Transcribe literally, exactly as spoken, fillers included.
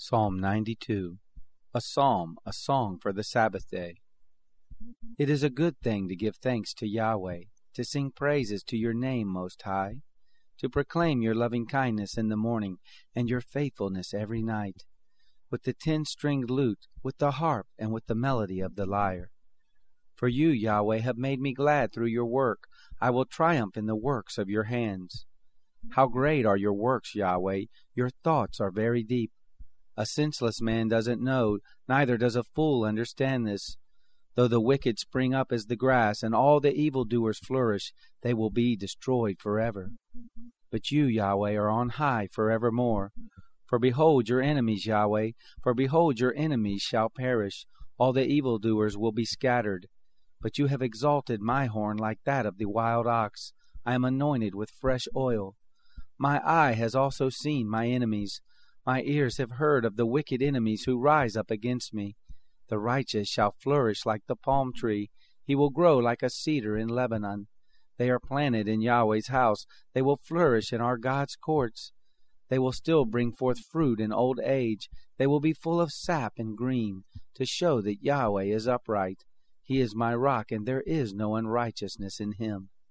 Psalm ninety-two, a psalm, a song for the Sabbath day. It is a good thing to give thanks to Yahweh, to sing praises to your name most high, to proclaim your loving kindness in the morning and your faithfulness every night, with the ten-stringed lute, with the harp, and with the melody of the lyre. For you, Yahweh, have made me glad through your work. I will triumph in the works of your hands. How great are your works, Yahweh! Your thoughts are very deep. A senseless man doesn't know, neither does a fool understand this. Though the wicked spring up as the grass, and all the evildoers flourish, they will be destroyed forever. But you, Yahweh, are on high forevermore. For behold your enemies, Yahweh, for behold your enemies shall perish. All the evildoers will be scattered. But you have exalted my horn like that of the wild ox. I am anointed with fresh oil. My eye has also seen my enemies. My ears have heard of the wicked enemies who rise up against me. The righteous shall flourish like the palm tree. He will grow like a cedar in Lebanon. They are planted in Yahweh's house. They will flourish in our God's courts. They will still bring forth fruit in old age. They will be full of sap and green, to show that Yahweh is upright. He is my rock, and there is no unrighteousness in him.